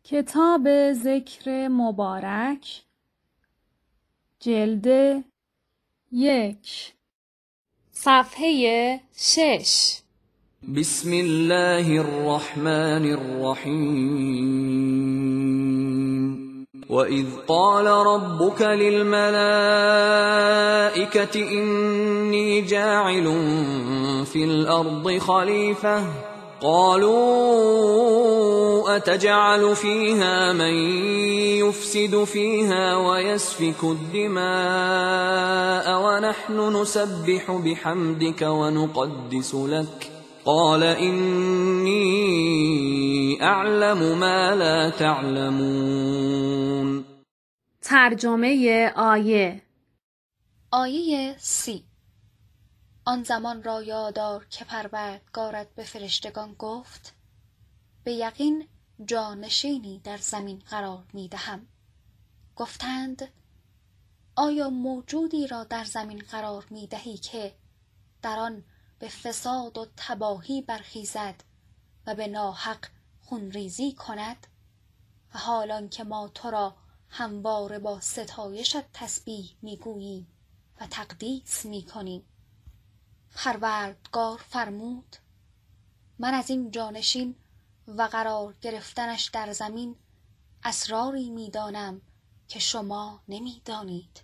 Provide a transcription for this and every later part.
کتاب ذکر مبارک جلد 1 صفحه 6 بسم الله الرحمن الرحیم وَإِذْ قَالَ رَبُّكَ لِلْمَلَائِكَةِ إِنِّي جَاعِلٌ فِي الْأَرْضِ خَلِيفَةً قَالُوا أَتَجْعَلُ فِيهَا مَن يُفْسِدُ فِيهَا وَيَسْفِكُ الدِّمَاءَ وَنَحْنُ نُسَبِّحُ بِحَمْدِكَ وَنُقَدِّسُ لَكَ قال إني أعلم ما لا تعلمون. ترجمه آیه. آیه 30. آن زمان را یادآر که پروردگارت به فرشتگان گفت به یقین جانشینی در زمین قرار می دهم. گفتند آیا موجودی را در زمین قرار می دهی که در آن به فساد و تباهی برخیزد و به ناحق خونریزی کند؟ و حالان که ما تو را همواره با ستایشت تسبیح میگوییم و تقدیس میکنیم. پروردگار فرمود من از این جانشین و قرار گرفتنش در زمین اسراری میدانم که شما نمیدانید.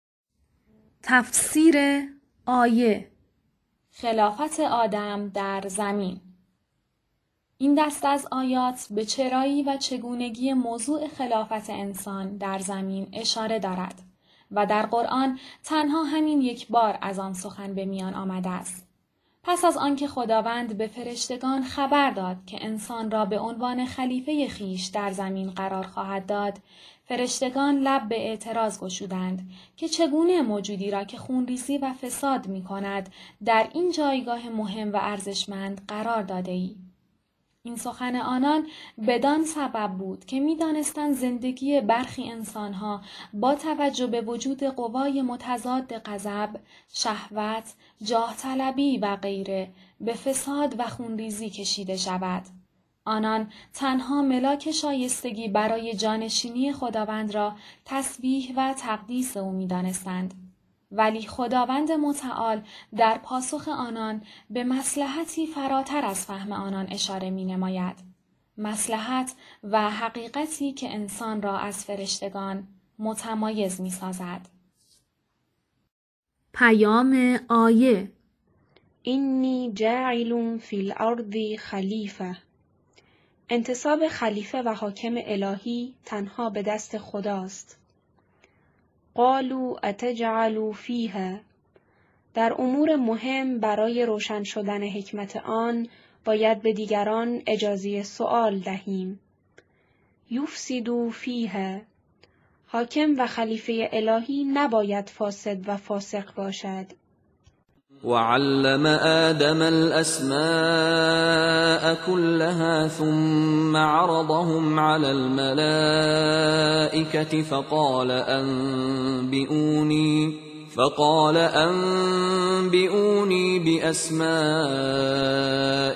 تفسیر آیه. خلافت آدم در زمین. این دست از آیات به چرایی و چگونگی موضوع خلافت انسان در زمین اشاره دارد و در قرآن تنها همین یک بار از آن سخن به میان آمده است. پس از آنکه خداوند به فرشتگان خبر داد که انسان را به عنوان خلیفه خویش در زمین قرار خواهد داد، فرشتگان لب به اعتراض گشودند که چگونه موجودی را که خونریزی و فساد می کند در این جایگاه مهم و ارزشمند قرار داده ای. این سخن آنان بدان سبب بود که می دانستند زندگی برخی انسانها با توجه به وجود قوای متضاد غضب، شهوت، جاه طلبی و غیره به فساد و خونریزی کشیده شود. آنان تنها ملاک شایستگی برای جانشینی خداوند را تسبیح و تقدیس او می دانستند. ولی خداوند متعال در پاسخ آنان به مصلحتی فراتر از فهم آنان اشاره می نماید. مصلحت و حقیقتی که انسان را از فرشتگان متمایز می سازد. پیام آیه. اینی جاعل فی الارض خلیفه. انتصاب خلیفه و حاکم الهی تنها به دست خداست. قالوا اتجعل فیها. در امور مهم برای روشن شدن حکمت آن باید به دیگران اجازه سؤال دهیم. یفسد فیها. حاکم و خلیفه الهی نباید فاسد و فاسق باشد. وَعَلَّمَ آدَمَ الْأَسْمَاءَ كُلَّهَا ثُمَّ عَرَضَهُمْ عَلَى الْمَلَائِكَةِ فَقَالَ أَنْبِئُونِي بِأَسْمَاءِ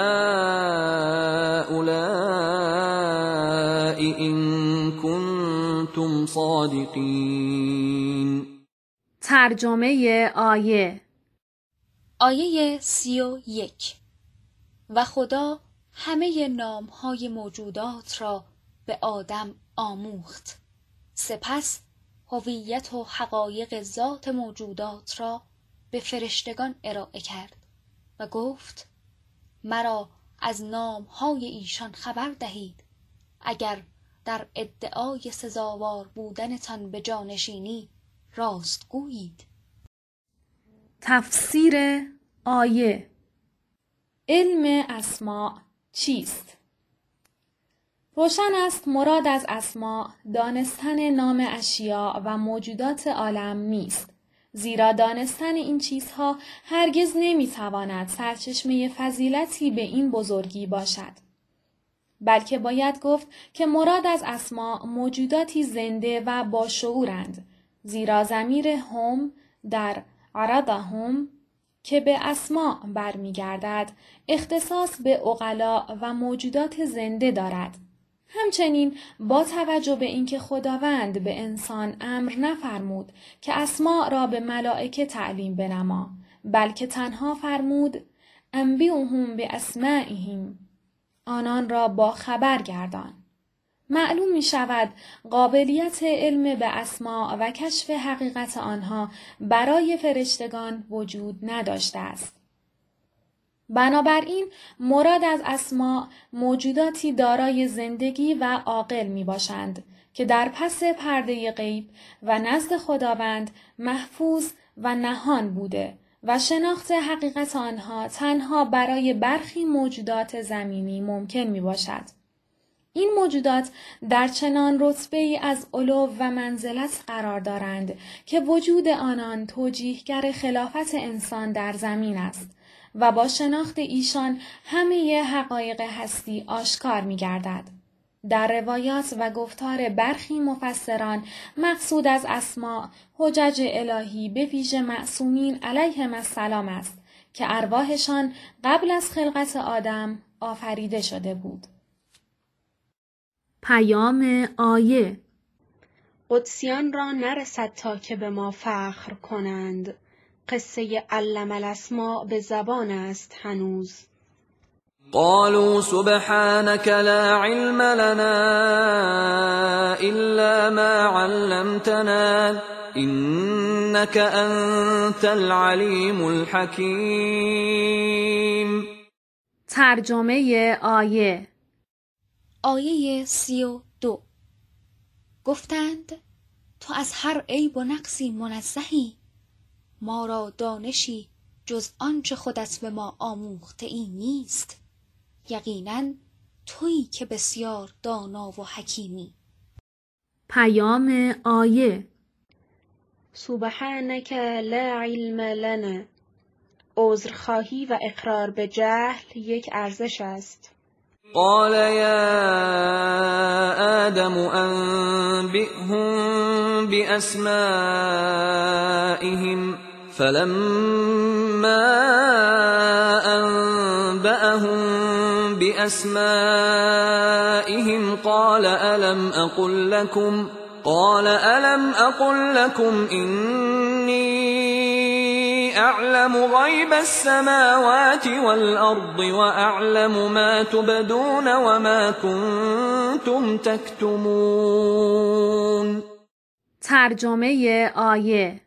هَؤُلَاءِ إِن كُنتُمْ صَادِقِينَ. ترجمه آیه. آیه 31. و خدا همه نامهای موجودات را به آدم آموخت. سپس هویت و حقایق ذات موجودات را به فرشتگان ارائه کرد و گفت مرا از نامهای ایشان خبر دهید اگر در ادعای سزاوار بودنتان به جانشینی راست گویید. تفسیر آیه. علم اسماء چیست؟ روشن است مراد از اسماء دانستن نام اشیاء و موجودات عالم نیست، زیرا دانستن این چیزها هرگز نمیتواند سرچشمه فضیلتی به این بزرگی باشد، بلکه باید گفت که مراد از اسماء موجوداتی زنده و با شعورند، زیرا ضمیر هم در عرضهم که به اسماء برمیگردد اختصاص به عقلا و موجودات زنده دارد. همچنین با توجه به اینکه خداوند به انسان امر نفرمود که اسماء را به ملائکه تعلیم بنما، بلکه تنها فرمود انبئهم باسمائهم، آنان را با خبر گردان. معلوم می شود قابلیت علم به اسماء و کشف حقیقت آنها برای فرشتگان وجود نداشته است. بنابراین مراد از اسماء موجوداتی دارای زندگی و عاقل می باشند که در پس پرده غیب و نزد خداوند محفوظ و نهان بوده و شناخت حقیقت آنها تنها برای برخی موجودات زمینی ممکن می باشد. این موجودات در چنان رتبه‌ای از علو و منزلت قرار دارند که وجود آنان توجیهگر خلافت انسان در زمین است و با شناخت ایشان همه حقایق هستی آشکار می گردد. در روایات و گفتار برخی مفسران مقصود از اسماء حجج الهی به ویژه معصومین علیهم السلام است که ارواحشان قبل از خلقت آدم آفریده شده بود. پیام آیه: قدسیان را نرسد تا که به ما فخر کنند. قصه علم الاسماء به زبان است هنوز. قالوا سبحانك لا علم لنا إلا ما علمتنا إنك أنت العليم الحكيم. ترجمه آیه: آیه 32. گفتند تو از هر عیب و نقصی منزهی، ما را دانشی جز آنچه خودت به ما آموخته ای نیست. یقینا تویی که بسیار دانا و حکیمی. پیام آیه: سبحانك لا علم لنا. عذرخواهی و اقرار به جهل یک ارزش است. قال يا آدم أنبئهم بأسمائهم فلما أنبأهم بأسمائهم قال ألم أقل لكم إني أعلم غيب السماوات والأرض وأعلم ما تبدون وما كنتم تكتمون. ترجمه آیه: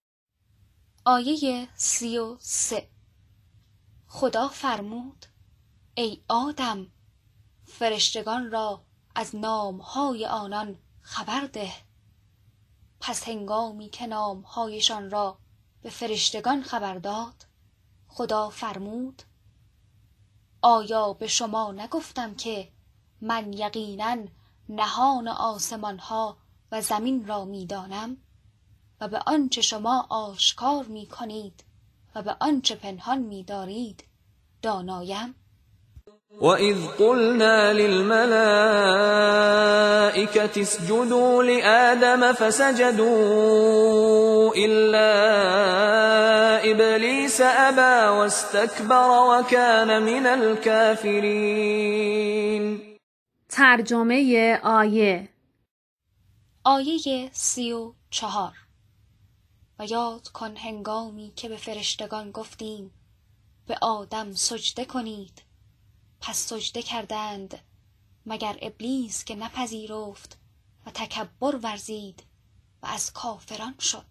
آیه 33. خدا فرمود ای آدم، فرشتگان را از نامهای آنان خبر ده. پس هنگامی که نامهایشان را به فرشتگان خبر داد، خدا فرمود آیا به شما نگفتم که من یقیناً نهان آسمانها و زمین را می‌دانم و به آنچه شما آشکار می‌کنید و به آنچه پنهان می‌دارید دانایم؟ وَإِذْ قُلْنَا لِلْمَلَائِكَةِ اسْجُدُوا لِآدَمَ فَسَجَدُوا إِلَّا إِبْلِيسَ أَبَى وَاسْتَكْبَرَ وَكَانَ مِنَ الْكَافِرِينَ. ترجمه آیه: آیه 34. و یاد کن هنگامی که به فرشتگان گفتیم به آدم سجده کنید، پس سجده کردند مگر ابلیس که نپذیرفت و تکبر ورزید و از کافران شد.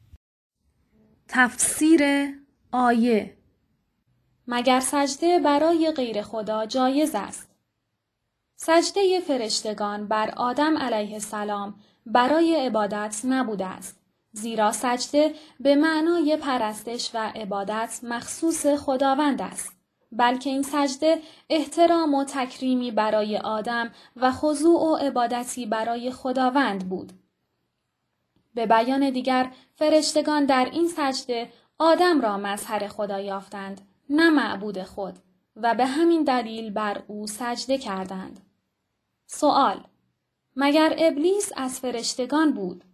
تفسیر آیه: مگر سجده برای غیر خدا جایز است؟ سجده فرشتگان بر آدم علیه السلام برای عبادت نبوده است، زیرا سجده به معنای پرستش و عبادت مخصوص خداوند است، بلکه این سجده احترام و تکریمی برای آدم و خضوع و عبادتی برای خداوند بود. به بیان دیگر فرشتگان در این سجده آدم را مظهر خدا یافتند، نه معبود خود، و به همین دلیل بر او سجده کردند. سوال: مگر ابلیس از فرشتگان بود؟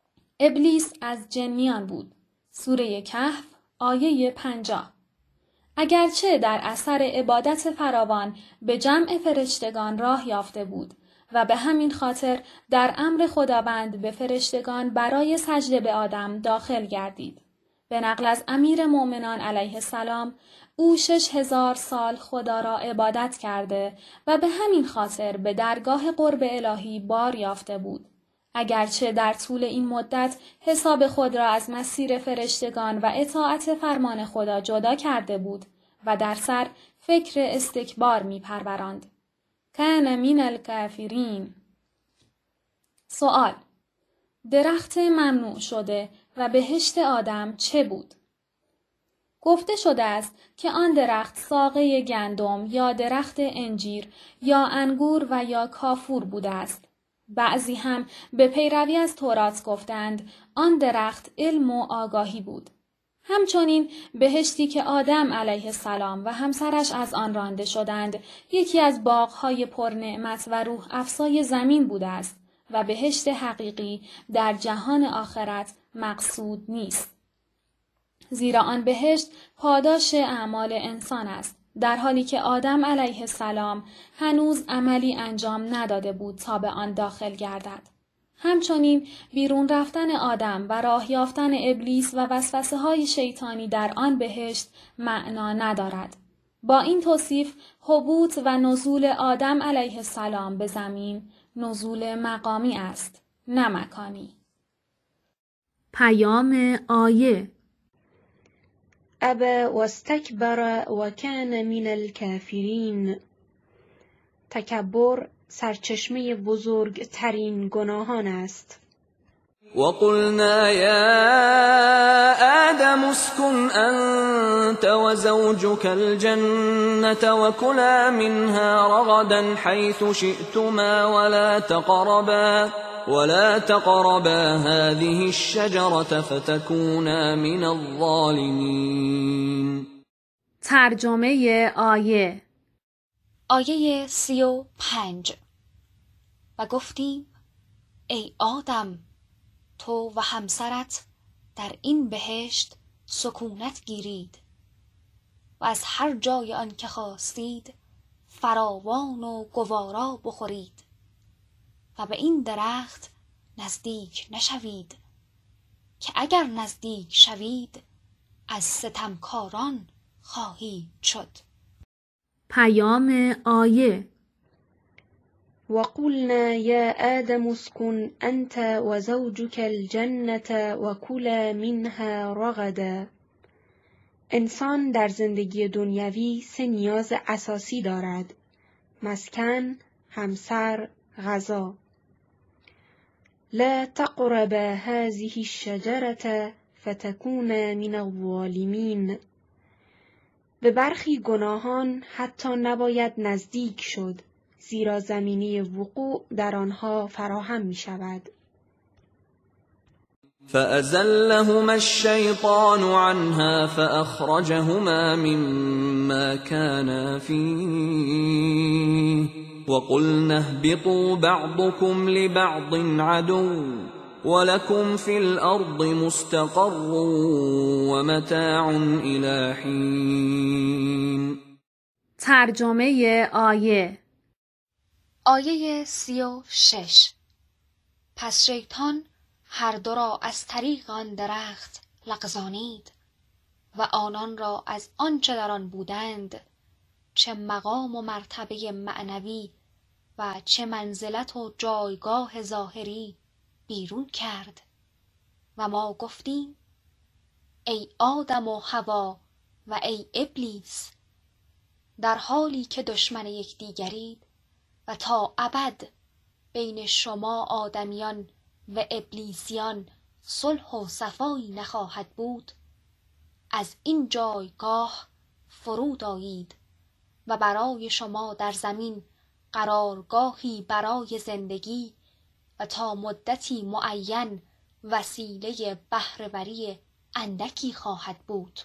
ابلیس از جنیان بود. سوره کهف آیه 50. اگرچه در اثر عبادت فراوان به جمع فرشتگان راه یافته بود و به همین خاطر در امر خداوند به فرشتگان برای سجده به آدم داخل گردید. به نقل از امیر مؤمنان علیه السلام، او 6000 سال خدا را عبادت کرده و به همین خاطر به درگاه قرب الهی بار یافته بود. اگرچه در طول این مدت حساب خود را از مسیر فرشتگان و اطاعت فرمان خدا جدا کرده بود و در سر فکر استکبار می پروراند. کان من الکافرین. سوال: درخت ممنوع شده و بهشت آدم چه بود؟ گفته شده است که آن درخت ساقه گندم یا درخت انجیر یا انگور و یا کافور بوده است. بعضی هم به پیروی از تورات گفتند آن درخت علم و آگاهی بود. همچنین بهشتی که آدم علیه السلام و همسرش از آن رانده شدند یکی از باغ‌های پرنعمت و روح افزای زمین بوده است و بهشت حقیقی در جهان آخرت مقصود نیست. زیرا آن بهشت پاداش اعمال انسان است، در حالی که آدم علیه السلام هنوز عملی انجام نداده بود تا به آن داخل گردد. همچنین بیرون رفتن آدم و راه یافتن ابلیس و وسوسه های شیطانی در آن بهشت معنا ندارد. با این توصیف هبوط و نزول آدم علیه السلام به زمین نزول مقامی است، نه مکانی. پیام آیه: ابى واستکبر و کان من الکافرین. تکبر سرچشمه بزرگترین گناهان است. وقلنا يا آدم اسكن أنت وزوجك الجنة وكلا منها رغدا حيث شئتما ولا تقربا هذه الشجرة فتكونا من الظالمين. ترجمه آیه: آیه 35. و گفتیم ای آدم، تو و همسرت در این بهشت سکونت گیرید و از هر جای آن که خواستید فراوان و گوارا بخورید و به این درخت نزدیک نشوید که اگر نزدیک شوید از ستمکاران خواهید شد. پیام آیه: وقلنا يا آدم اسكن أنت وزوجك الجنة وكلا منها رغدا. انسان در زندگی دنیوی 3 نیاز اساسی دارد: مسکن، همسر، غذا. لا تقربا هذه الشجرة فتكونا من الظالمین. به برخی گناهان حتی نباید نزدیک شد، زیرا زمینه وقوع در آنها فراهم می شود. فأزلهما الشيطان عنها فأخرجهما مما كانا فيه وقلنا اهبطوا بعضكم لبعض عدو ولكم في الأرض مستقر ومتاع إلى حين. ترجمه آیه: آیه 36. پس شیطان هر دو را از طریق آن درخت لغزانید و آنان را از آنچه در آن بودند، چه مقام و مرتبه معنوی و چه منزلت و جایگاه ظاهری، بیرون کرد و ما گفتیم ای آدم و حوا و ای ابلیس، در حالی که دشمن یکدیگرید و تا ابد بین شما آدمیان و ابلیسیان صلح و صفایی نخواهد بود، از این جایگاه فرود آیید و برای شما در زمین قرارگاهی برای زندگی و تا مدتی معین وسیله بهره‌وری اندکی خواهد بود.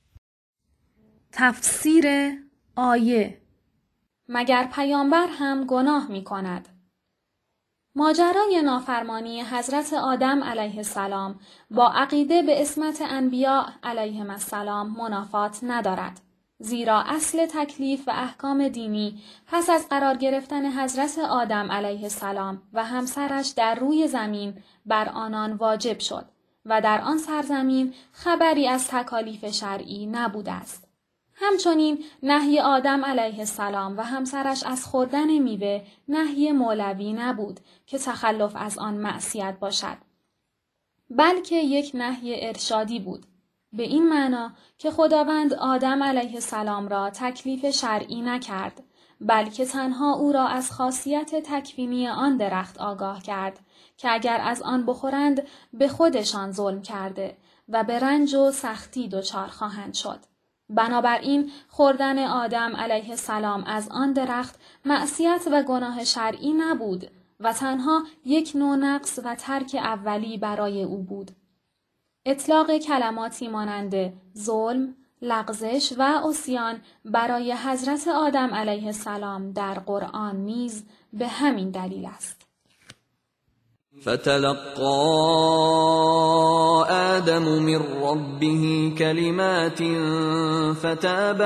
تفسیر آیه: مگر پیامبر هم گناه می کند؟ ماجرای نافرمانی حضرت آدم علیه السلام با عقیده به عصمت انبیاء علیهم السلام منافات ندارد. زیرا اصل تکلیف و احکام دینی پس از قرار گرفتن حضرت آدم علیه السلام و همسرش در روی زمین بر آنان واجب شد و در آن سرزمین خبری از تکالیف شرعی نبوده است. همچنین نهی آدم علیه السلام و همسرش از خوردن میوه نهی مولوی نبود که تخلف از آن معصیت باشد، بلکه یک نهی ارشادی بود، به این معنا که خداوند آدم علیه السلام را تکلیف شرعی نکرد، بلکه تنها او را از خاصیت تکوینی آن درخت آگاه کرد که اگر از آن بخورند به خودشان ظلم کرده و به رنج و سختی دچار خواهند شد. بنابراین خوردن آدم علیه السلام از آن درخت معصیت و گناه شرعی نبود و تنها یک نوع نقص و ترک اولی برای او بود. اطلاق کلماتی مانند ظلم، لغزش و عصیان برای حضرت آدم علیه السلام در قرآن نیز به همین دلیل است. فتلقى آدم من ربه كلمات فتاب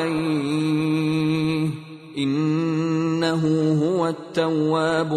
عليه إنه هو التواب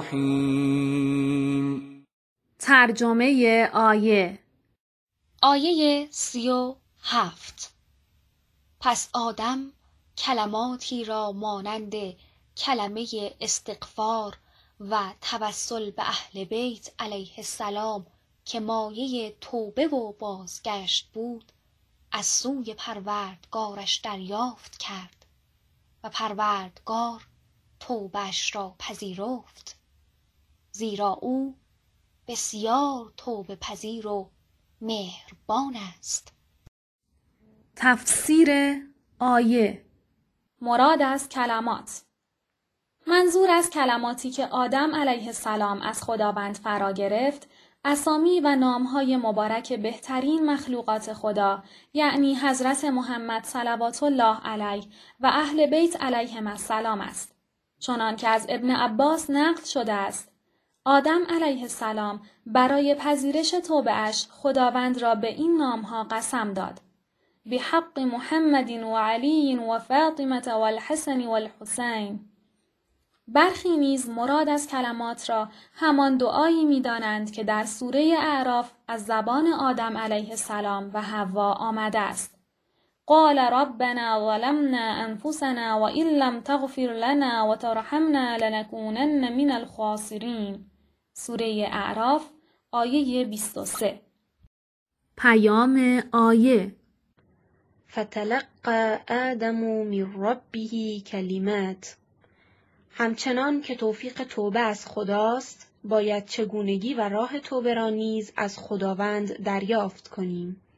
الرحیم. ترجمه آیه. آیه 37. پس آدم کلماتی را مانند کلمه استغفار و توسل به اهل بیت علیه السلام که مایه توبه و بازگشت بود از سوی پروردگارش دریافت کرد و پروردگار توبه‌اش را پذیرفت، زیرا او بسیار توبه پذیر و مهربان است. تفسیر آیه. مراد از کلمات. منظور از کلماتی که آدم علیه السلام از خداوند فرا گرفت، اسامی و نامهای مبارک بهترین مخلوقات خدا، یعنی حضرت محمد صلوات الله علیه و اهل بیت علیهم السلام است. چنان که از ابن عباس نقل شده است، آدم علیه السلام برای پذیرش توبه‌اش خداوند را به این نامها قسم داد: بحق محمد و علی و فاطمه و الحسن و الحسین. برخی نیز مراد از کلمات را همان دعایی می‌دانند که در سوره اعراف از زبان آدم علیه السلام و حوا آمده است: قال ربنا ظلمنا انفسنا وان لم تغفر لنا وترحمنا لنكونن من الخاسرین. سوره اعراف آیه 23. پیام آیه. فتلقى آدم من ربه کلمات. همچنان که توفیق توبه از خداست، باید چگونگی و راه توبه را نیز از خداوند دریافت کنیم.